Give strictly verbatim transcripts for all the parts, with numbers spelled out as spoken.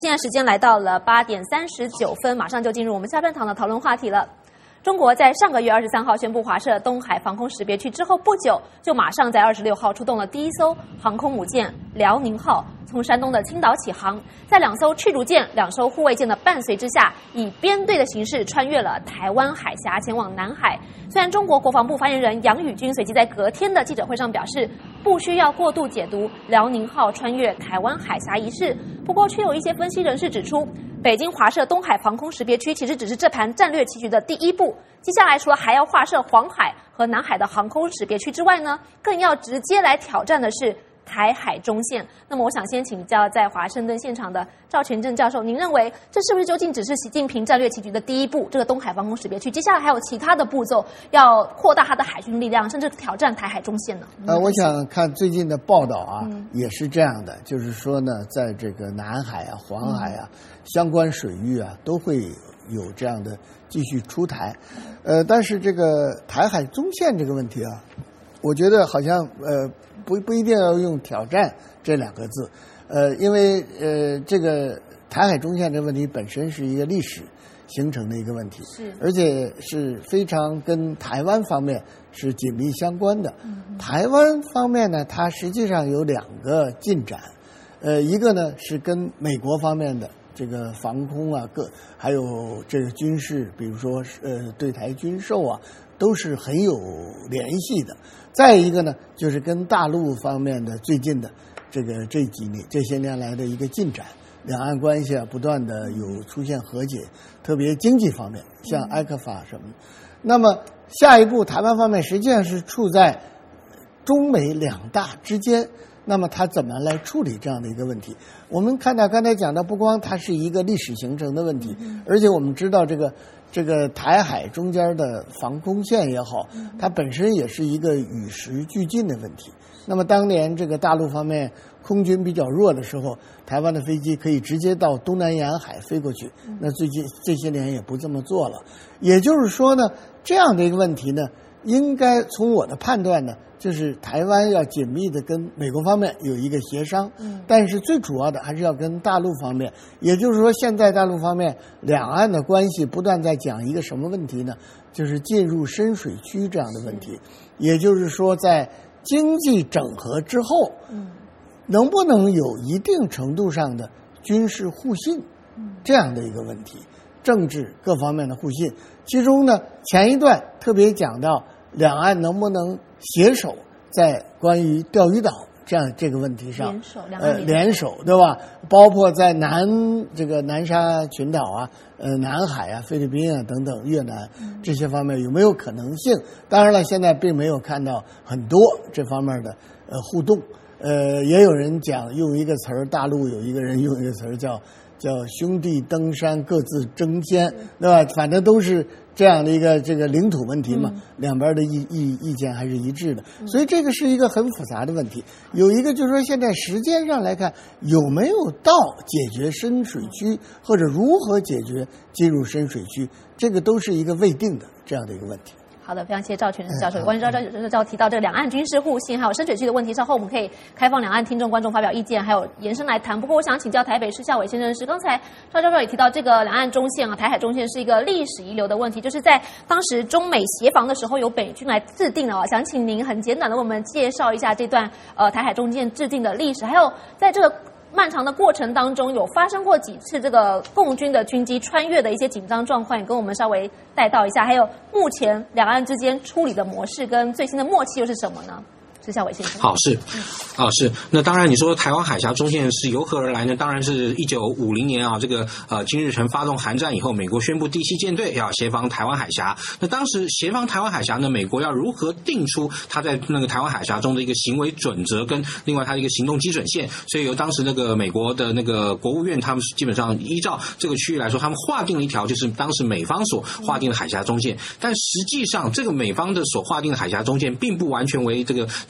现在时间来到了八点三十九分，马上就进入我们下半场的讨论话题了。中国在上个月二十三号宣布划设东海防空识别区之后不久，就马上在二十六号出动了第一艘航空母舰辽宁号，从山东的青岛起航，在两艘驱逐舰、两艘护卫舰的伴随之下，以编队的形式穿越了台湾海峡，前往南海。虽然中国国防部发言人杨宇军随即在隔天的记者会上表示，不需要过度解读辽宁号穿越台湾海峡一事，不过却有一些分析人士指出，北京划设东海防空识别区其实只是这盘战略棋局的第一步，接下来除了还要划设黄海和南海的航空识别区之外呢，更要直接来挑战的是台海中线。那么我想先请教在华盛顿现场的赵全正教授，您认为这是不是究竟只是习近平战略棋局的第一步，这个东海防空识别区接下来还有其他的步骤，要扩大它的海军力量，甚至挑战台海中线呢？ 呃，我想看最近的报道啊，嗯、也是这样的，就是说呢，在这个南海啊、黄海啊、嗯、相关水域啊，都会有这样的继续出台。呃，但是这个台海中线这个问题啊，我觉得好像呃不不一定要用挑战这两个字，呃，因为呃这个台海中线这个问题本身是一个历史形成的一个问题，是，而且是非常跟台湾方面是紧密相关的。嗯、台湾方面呢，它实际上有两个进展，呃，一个呢是跟美国方面的这个防空啊，各还有这个军事，比如说呃对台军售啊，都是很有联系的。再一个呢，就是跟大陆方面的最近的这个这几年这些年来的一个进展，两岸关系啊不断的有出现和解，特别经济方面，像埃克法什么的。那么下一步，台湾方面实际上是处在中美两大之间。那么他怎么来处理这样的一个问题？我们看到刚才讲的，不光它是一个历史形成的问题，而且我们知道这个这个台海中间的防空线也好，它本身也是一个与时俱进的问题。那么当年这个大陆方面空军比较弱的时候，台湾的飞机可以直接到东南沿海飞过去，那最近这些年也不这么做了。也就是说呢，这样的一个问题呢，应该从我的判断呢，就是台湾要紧密的跟美国方面有一个协商，嗯，但是最主要的还是要跟大陆方面，也就是说现在大陆方面两岸的关系不断在讲一个什么问题呢？就是进入深水区这样的问题，也就是说在经济整合之后，嗯，能不能有一定程度上的军事互信，这样的一个问题，政治各方面的互信。其中呢，前一段特别讲到两岸能不能携手在关于钓鱼岛这样这个问题上联手，呃，联手对吧？包括在南这个南沙群岛啊、呃南海啊、菲律宾啊等等、越南这些方面有没有可能性？当然了，现在并没有看到很多这方面的呃互动。呃，也有人讲用一个词儿，大陆有一个人用一个词儿叫叫兄弟登山各自争先，对吧？反正都是这样的一个这个领土问题嘛，嗯、两边的意意意见还是一致的，所以这个是一个很复杂的问题。有一个就是说，现在时间上来看，有没有到解决深水区，或者如何解决进入深水区，这个都是一个未定的这样的一个问题。 好的，非常谢谢赵全正教授。有关于赵赵教授提到这个两岸军事互信还有深水区的问题，稍后我们可以开放两岸听众观众发表意见，还有延伸来谈。不过我想请教台北市夏伟先生是，刚才赵教授也提到这个两岸中线啊，台海中线是一个历史遗留的问题，就是在当时中美协防的时候由北军来制定的啊。想请您很简短的为我们介绍一下这段呃台海中线制定的历史，还有在这个漫长的过程当中，有发生过几次这个共军的军机穿越的一些紧张状况，也跟我们稍微带到一下。还有目前两岸之间处理的模式跟最新的默契又是什么呢？是夏伟先生。 好，是，啊是。那当然，你说台湾海峡中线是由何而来呢？当然是一九五零年啊，这个呃金日成发动韩战以后，美国宣布第七舰队要协防台湾海峡。那当时协防台湾海峡呢，美国要如何定出它在那个台湾海峡中的一个行为准则，跟另外它的一个行动基准线？所以由当时那个美国的那个国务院，他们基本上依照这个区域来说，他们划定了一条，就是当时美方所划定的海峡中线。但实际上，这个美方的所划定的海峡中线，并不完全为这个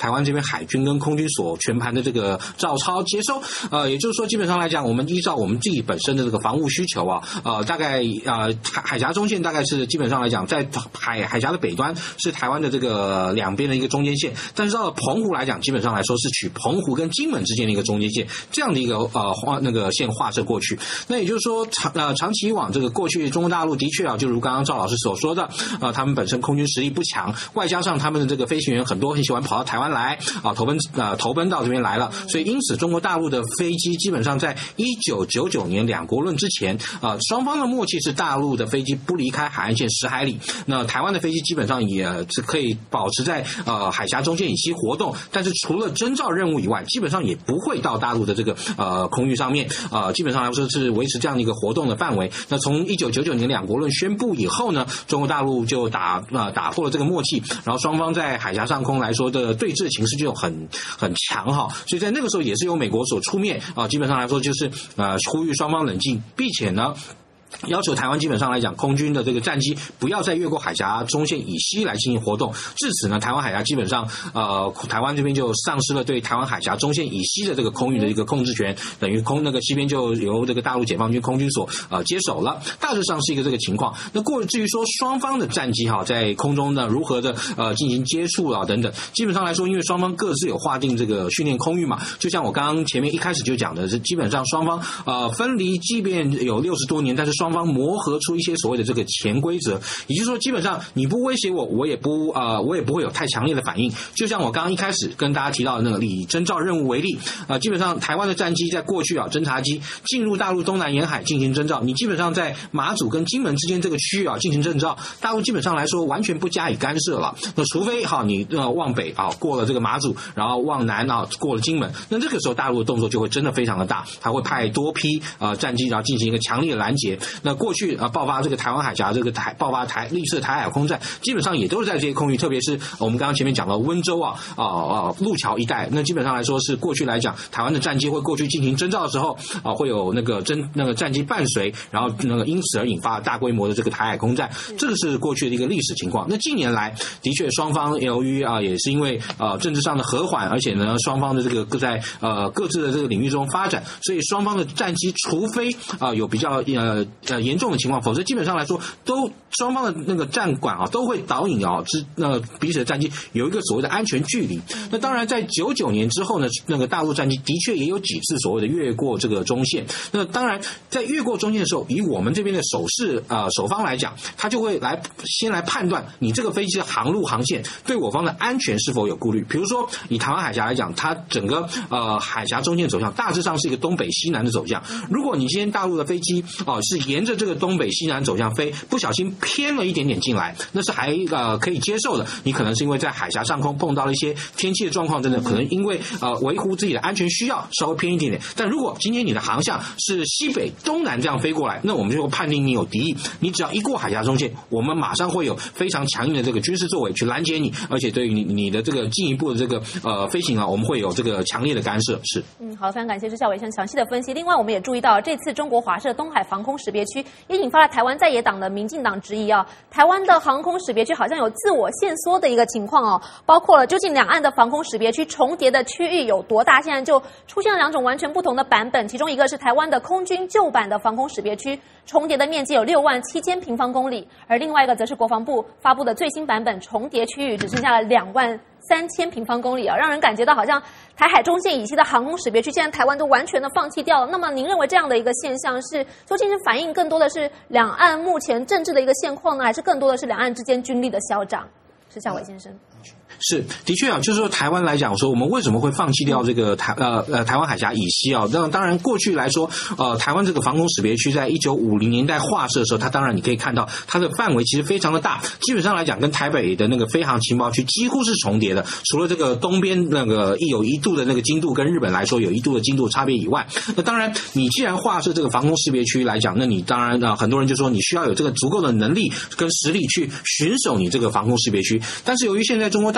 台湾这边海军跟空军所全盘的这个照抄接收。呃，也就是说，基本上来讲，我们依照我们自己本身的这个防务需求啊，呃，大概呃海海峡中线大概是基本上来讲，在海海峡的北端是台湾的这个两边的一个中间线，但是到了澎湖来讲，基本上来说是取澎湖跟金门之间的一个中间线，这样的一个呃画那个线画射过去。那也就是说，长呃长期以往，这个过去中国大陆的确啊，就如刚刚赵老师所说的，呃，他们本身空军实力不强，外加上他们的这个飞行员很多很喜欢跑到台湾来啊，投奔呃投奔到这边来了，所以因此中国大陆的飞机基本上在一九九九年两国论之前，呃，双方的默契是大陆的飞机不离开海岸线十海里，那台湾的飞机基本上也是可以保持在呃海峡中线以西活动，但是除了征召任务以外，基本上也不会到大陆的这个呃空域上面，呃，基本上来说是维持这样的一个活动的范围。那从一九九九年两国论宣布以后呢，中国大陆就打呃打破了这个默契，然后双方在海峡上空来说的对峙情势就很很强哈，所以在那个时候也是由美国所出面啊、呃，基本上来说就是呃呼吁双方冷静，并且呢要求台湾基本上来讲，空军的这个战机不要再越过海峡中线以西来进行活动。至此呢，台湾海峡基本上，呃，台湾这边就丧失了对台湾海峡中线以西的这个空域的一个控制权，等于空那个西边就由这个大陆解放军空军所呃接手了。大致上是一个这个情况。那过至于说双方的战机哈在空中呢如何的呃进行接触啊等等，基本上来说，因为双方各自有划定这个训练空域嘛，就像我刚刚前面一开始就讲的，是基本上双方呃分离，即便有六十多年，但是双方磨合出一些所谓的这个潜规则，也就是说，基本上你不威胁我，我也不呃，我也不会有太强烈的反应。就像我刚刚一开始跟大家提到的那个以征召任务为例，呃，基本上台湾的战机在过去啊，侦察机进入大陆东南沿海进行征召，你基本上在马祖跟金门之间这个区域啊进行征召，大陆基本上来说完全不加以干涉了。那除非哈你呃往北啊过了这个马祖，然后往南啊过了金门，那这个时候大陆的动作就会真的非常的大，它会派多批呃战机然后进行一个强烈的拦截。那过去啊爆发这个台湾海峡这个台爆发台历次的台海空战，基本上也都是在这些空域，特别是我们刚刚前面讲到温州啊啊啊路桥一带，那基本上来说是过去来讲，台湾的战机会过去进行征召的时候啊，会有那个征那个战机伴随，然后那个因此而引发大规模的这个台海空战，这个是过去的一个历史情况。那近年来的确双方由于啊也是因为呃政治上的和缓，而且呢双方的这个各在呃各自的这个领域中发展，所以双方的战机除非啊、呃、有比较呃呃严重的情况，否则基本上来说都双方的那个战管啊都会导引啊之那彼此的战机有一个所谓的安全距离。那当然在九九年之后呢，那个大陆战机的确也有几次所谓的越过这个中线。那当然在越过中线的时候，以我们这边的守势呃守方来讲，他就会来先来判断你这个飞机的航路航线对我方的安全是否有顾虑。比如说以台湾海峡来讲，它整个呃海峡中线走向大致上是一个东北西南的走向。如果你今天大陆的飞机哦、呃、是沿着这个东北西南走向飞，不小心偏了一点点进来，那是还呃可以接受的。你可能是因为在海峡上空碰到了一些天气的状况，真的可能因为呃维护自己的安全需要稍微偏一点点。但如果今天你的航向是西北东南这样飞过来，那我们就会判定你有敌意。你只要一过海峡中线，我们马上会有非常强硬的这个军事作为去拦截你，而且对于你你的这个进一步的这个呃飞行啊，我们会有这个强烈的干涉。是， 嗯，好，非常感谢施孝瑋先生详细的分析。另外，我们也注意到这次中国华设东海防空识别区也引发了台湾在野党的民进党质疑啊，台湾的航空识别区好像有自我限缩的一个情况哦，包括了究竟两岸的防空识别区重叠的区域有多大？现在就出现了两种完全不同的版本，其中一个是台湾的空军旧版的防空识别区，重叠的面积有六万七千平方公里，而另外一个则是国防部发布的最新版本，重叠区域只剩下了两万三千平方公里啊，让人感觉到好像台海中线以西的航空识别区，现在台湾都完全的放弃掉了。那么您认为这样的一个现象是究竟是反映更多的是两岸目前政治的一个现况呢，还是更多的是两岸之间军力的消长？施孝瑋先生。 是，的确啊，就是说台湾来讲说，我们为什么会放弃掉这个台呃呃台湾海峡以西啊？那当然过去来说，呃台湾这个防空识别区在一九五零年代划设的时候，它当然你可以看到它的范围其实非常的大，基本上来讲跟台北的那个飞航情报区几乎是重叠的，除了这个东边那个有一度的那个精度跟日本来说有一度的精度差别以外，那当然你既然划设这个防空识别区来讲，那你当然啊很多人就说你需要有这个足够的能力跟实力去巡守你这个防空识别区，但是由于现在中国大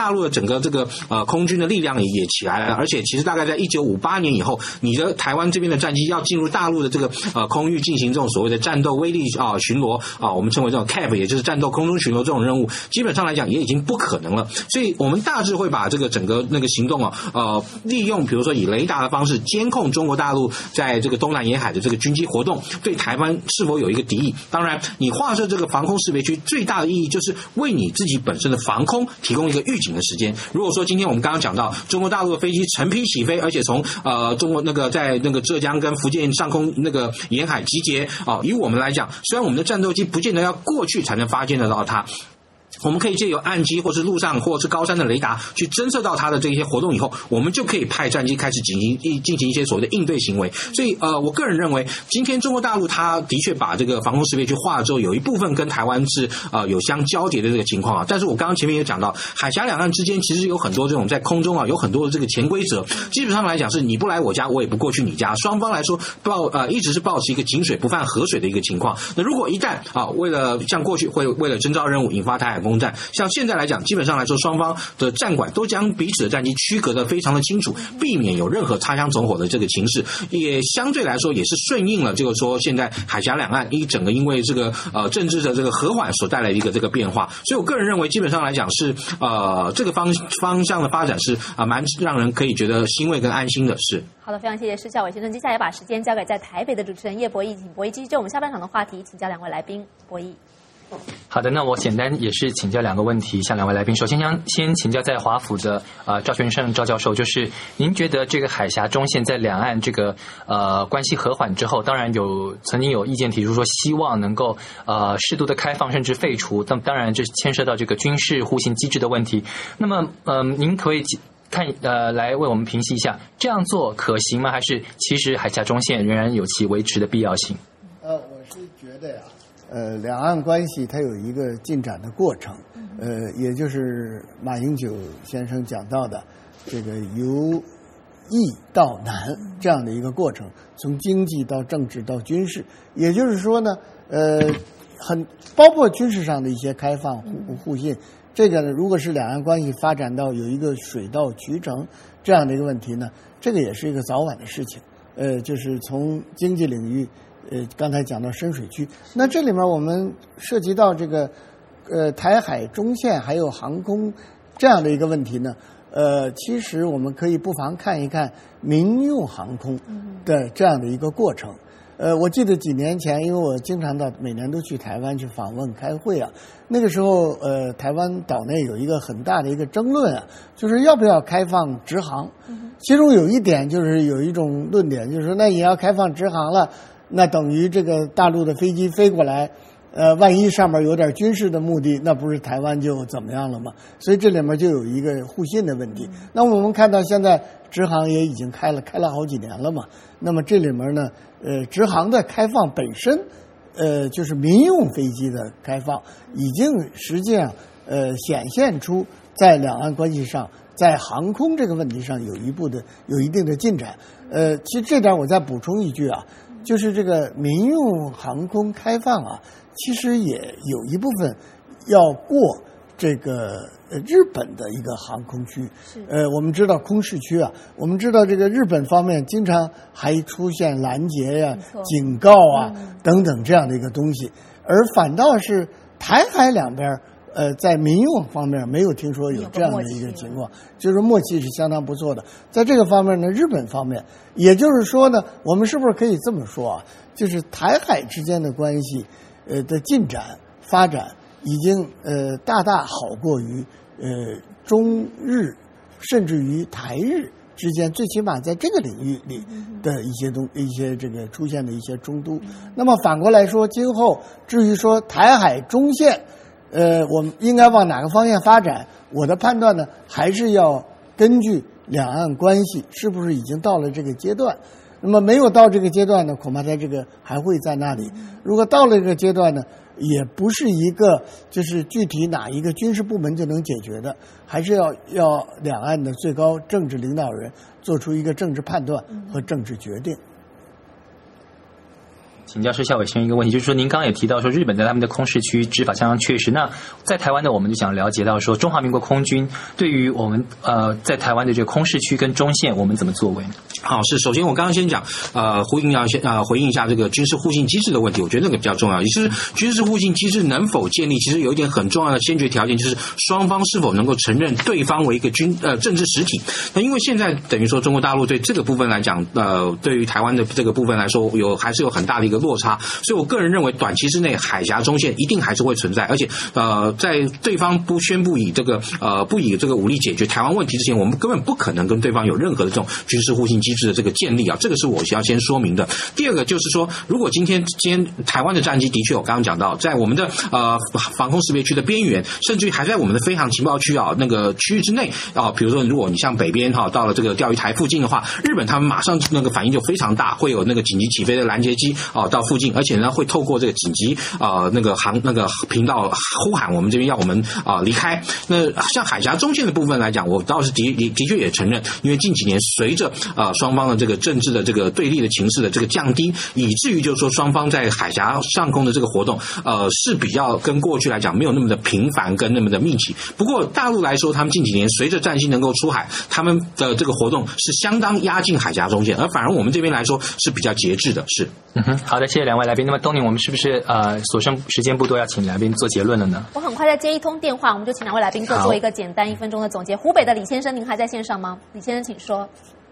大陆的整个这个呃空军的力量也也起来了，而且其实大概在一九五八年以后，你的台湾这边的战机要进入大陆的这个呃空域进行这种所谓的战斗威力啊、呃、巡逻啊、呃，我们称为这种 C A P， 也就是战斗空中巡逻这种任务，基本上来讲也已经不可能了。所以我们大致会把这个整个那个行动啊，呃，利用比如说以雷达的方式监控中国大陆在这个东南沿海的这个军机活动，对台湾是否有一个敌意。当然，你划设这个防空识别区最大的意义就是为你自己本身的防空提供一个预警的时间。如果说今天我们刚刚讲到中国大陆的飞机成批起飞，而且从呃中国那个在那个浙江跟福建上空那个沿海集结啊、呃，以我们来讲，虽然我们的战斗机不见得要过去才能发现得到它，我们可以借由岸基或是陆上或是高山的雷达去侦测到它的这些活动以后，我们就可以派战机开始进行进行一些所谓的应对行为。所以呃，我个人认为，今天中国大陆它的确把这个防空识别区划了之后，有一部分跟台湾是呃有相交叠的这个情况啊。但是我刚刚前面也讲到，海峡两岸之间其实有很多这种在空中啊有很多的这个潜规则，基本上来讲是你不来我家，我也不过去你家，双方来说抱呃一直是抱持一个井水不犯河水的一个情况。那如果一旦啊为了像过去会为了征召任务引发台海攻战，像现在来讲，基本上来说，双方的战管都将彼此的战机区隔得非常的清楚，避免有任何擦枪走火的这个情势，也相对来说也是顺应了，就是说现在海峡两岸一整个因为这个呃政治的这个和缓所带来的一个这个变化，所以我个人认为，基本上来讲是呃这个方方向的发展是啊、呃、蛮让人可以觉得欣慰跟安心的是。 好的，非常谢谢施孝瑋先生。接下来把时间交给在台北的主持人叶博弈，请博弈继续就我们下半场的话题，请教两位来宾。博弈。 好的，那我简单也是请教两个问题，向两位来宾。首先将先请教在华府的呃赵全胜赵教授，就是您觉得这个海峡中线在两岸这个呃关系和缓之后，当然有曾经有意见提出说希望能够呃适度的开放甚至废除，但当然这牵涉到这个军事互信机制的问题。那么呃您可以看呃来为我们评析一下，这样做可行吗？还是其实海峡中线仍然有其维持的必要性？ 呃，我是觉得呀。呃，两岸关系它有一个进展的过程，呃，也就是马英九先生讲到的这个由易到难这样的一个过程，从经济到政治到军事，也就是说呢，呃，很包括军事上的一些开放互互信，这个呢，如果是两岸关系发展到有一个水到渠成这样的一个问题呢，这个也是一个早晚的事情，呃，就是从经济领域。呃，刚才讲到深水区，那这里面我们涉及到这个，呃，台海中线还有航空这样的一个问题呢，呃，其实我们可以不妨看一看民用航空的这样的一个过程。呃，我记得几年前，因为我经常到每年都去台湾去访问开会啊，那个时候呃，台湾岛内有一个很大的一个争论啊，就是要不要开放直航。其中有一点就是有一种论点，就是说那你要开放直航了。那等于这个大陆的飞机飞过来，呃，万一上面有点军事的目的，那不是台湾就怎么样了吗？所以这里面就有一个互信的问题。那我们看到现在直航也已经开了，开了好几年了嘛。那么这里面呢，呃，直航的开放本身，呃，就是民用飞机的开放，已经实际上呃显现出在两岸关系上，在航空这个问题上有一步的有一定的进展。呃，其实这点我再补充一句啊。就是这个民用航空开放啊，其实也有一部分要过这个呃日本的一个航空区。呃，我们知道空识区啊，我们知道这个日本方面经常还出现拦截呀、啊、警告啊、嗯、等等这样的一个东西，而反倒是台海两边。呃，在民用方面没有听说有这样的一个情况，就是默契是相当不错的。在这个方面呢，日本方面，也就是说呢，我们是不是可以这么说啊？就是台海之间的关系，呃的进展发展已经呃大大好过于呃中日，甚至于台日之间，最起码在这个领域里的一些东一些这个出现的一些冲突。那么反过来说，今后至于说台海中线。呃，我们应该往哪个方向发展？我的判断呢，还是要根据两岸关系是不是已经到了这个阶段。那么没有到这个阶段呢，恐怕在这个还会在那里。如果到了这个阶段呢，也不是一个就是具体哪一个军事部门就能解决的，还是要要两岸的最高政治领导人做出一个政治判断和政治决定。 请教施孝伟先生一个问题，就是说您刚刚也提到说日本在他们的空识区执法相当确实，那在台湾呢，我们就想了解到说中华民国空军对于我们呃在台湾的这个空识区跟中线，我们怎么作为？ 好，是首先我刚刚先讲，呃，呼应要先呃回应一下这个军事互信机制的问题，我觉得那个比较重要。也是军事互信机制能否建立，其实有一点很重要的先决条件，就是双方是否能够承认对方为一个军呃政治实体。那因为现在等于说中国大陆对这个部分来讲，呃，对于台湾的这个部分来说，有还是有很大的一个落差。所以我个人认为，短期之内海峡中线一定还是会存在，而且呃，在对方不宣布以这个呃不以这个武力解决台湾问题之前，我们根本不可能跟对方有任何的这种军事互信机制的这个建立啊，这个是我要先说明的。第二个就是说，如果今天今天台湾的战机的确我刚刚讲到，在我们的呃防空识别区的边缘，甚至于还在我们的飞航情报区啊那个区域之内啊，比如说如果你像北边哈、啊、到了这个钓鱼台附近的话，日本他们马上那个反应就非常大，会有那个紧急起飞的拦截机啊到附近，而且呢会透过这个紧急啊、呃、那个航那个频道呼喊我们这边要我们啊、呃、离开。那像海峡中线的部分来讲，我倒是的的的确也承认，因为近几年随着啊、呃、双方的这个政治的这个对立的情势的这个降低，以至于就是说双方在海峡上空的这个活动，呃是比较跟过去来讲没有那么的频繁跟那么的密集。不过大陆来说，他们近几年随着战机能够出海，他们的这个活动是相当压近海峡中线，而反而我们这边来说是比较节制的。是， 嗯哼，好的，谢谢两位来宾。那么东宁，我们是不是呃所剩时间不多，要请来宾做结论了呢？ 我很快再接一通电话，我们就请两位来宾各做一个简单一分钟的总结。湖北的李先生，您还在线上吗？李先生，请说。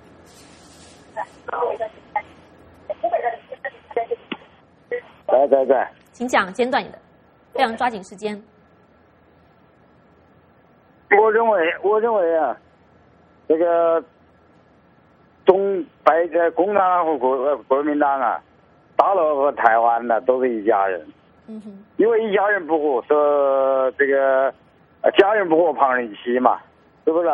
在在在， 请讲，简短一点，非常抓紧时间。 我认为，我认为啊，这个中白呃共产党和国呃国民党啊，大陆和台湾呢都是一家人。 嗯哼。 因为一家人不和，说这个呃家人不和旁人欺嘛，是不是？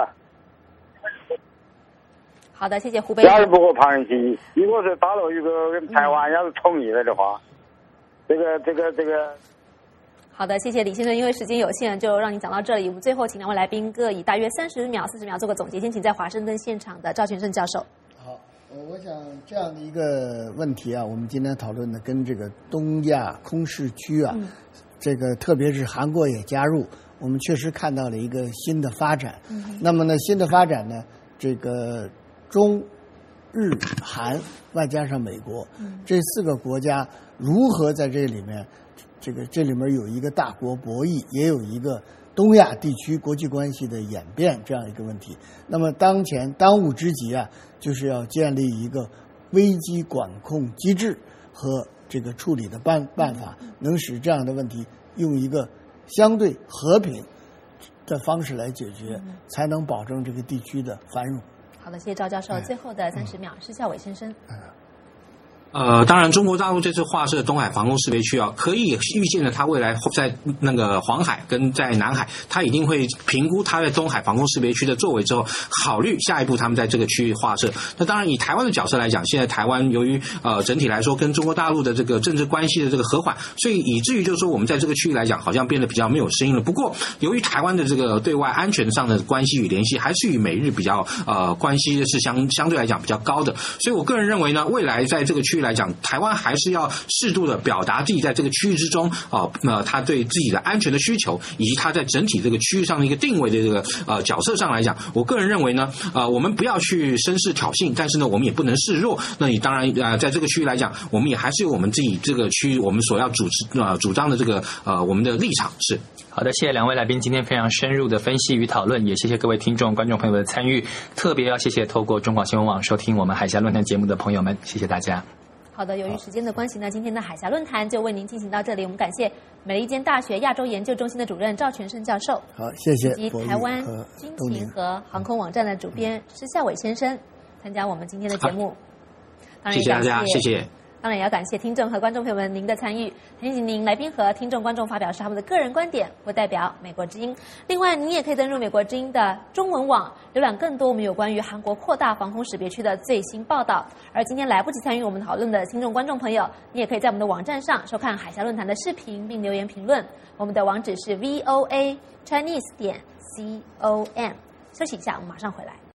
好的，谢谢湖北。 家人不和旁人欺，如果是大陆有个跟台湾要是统一了的话，这个这个这个。 好的，谢谢李先生。因为时间有限，就让你讲到这里。我们最后请两位来宾各以大约三十秒、四十秒做个总结。先请在华盛顿现场的赵全胜教授。 好，呃，我想这样的一个问题啊，我们今天讨论的跟这个东亚空识区啊，嗯、这个特别是韩国也加入，我们确实看到了一个新的发展。嗯、那么呢，新的发展呢，这个中日韩外加上美国、嗯、这四个国家如何在这里面？这个这里面有一个大国博弈，也有一个东亚地区国际关系的演变这样一个问题。那么当前当务之急啊，就是要建立一个危机管控机制和这个处理的办办法，能使这样的问题用一个相对和平的方式来解决，才能保证这个地区的繁荣。 好的，谢谢赵教授。哎、最后的三十秒，施孝伟先生。嗯呃，当然，中国大陆这次划设东海防空识别区啊，可以预见的，它未来在那个黄海跟在南海，它一定会评估它在东海防空识别区的作为之后，考虑下一步他们在这个区域划设。那当然，以台湾的角色来讲，现在台湾由于呃整体来说跟中国大陆的这个政治关系的这个和缓，所以以至于就是说我们在这个区域来讲，好像变得比较没有声音了。不过，由于台湾的这个对外安全上的关系与联系，还是与美日比较呃关系是相相对来讲比较高的，所以我个人认为呢，未来在这个区域来讲，台湾还是要适度的表达自己在这个区域之中啊，呃，他对自己的安全的需求，以及他在整体这个区域上的一个定位的这个呃角色上来讲，我个人认为呢，呃，我们不要去声势挑衅，但是呢，我们也不能示弱。那你当然呃，在这个区域来讲，我们也还是有我们自己这个区域我们所要主持呃主张的这个呃我们的立场是。 好的，谢谢两位来宾今天非常深入的分析与讨论，也谢谢各位听众观众朋友的参与，特别要谢谢透过中广新闻网收听我们海峡论坛节目的朋友们，谢谢大家。 好的，由于时间的关系呢，今天的海峡论坛就为您进行到这里。我们感谢美利坚大学亚洲研究中心的主任赵全胜教授， 好，谢谢， 以及台湾军情和航空网站的主编施孝伟先生参加我们今天的节目。当然谢谢大家，谢谢。 当然也要感谢听众和观众朋友们您的参与，提醒您来宾和听众观众发表是他们的个人观点，不代表美国之音。另外，您也可以登入美国之音的中文网，浏览更多我们有关于韩国扩大防空识别区的最新报道。而今天来不及参与我们讨论的听众观众朋友，你也可以在我们的网站上收看海峡论坛的视频，并留言评论。我们的网址是 V O A Chinese 点 C O M。休息一下，我们马上回来。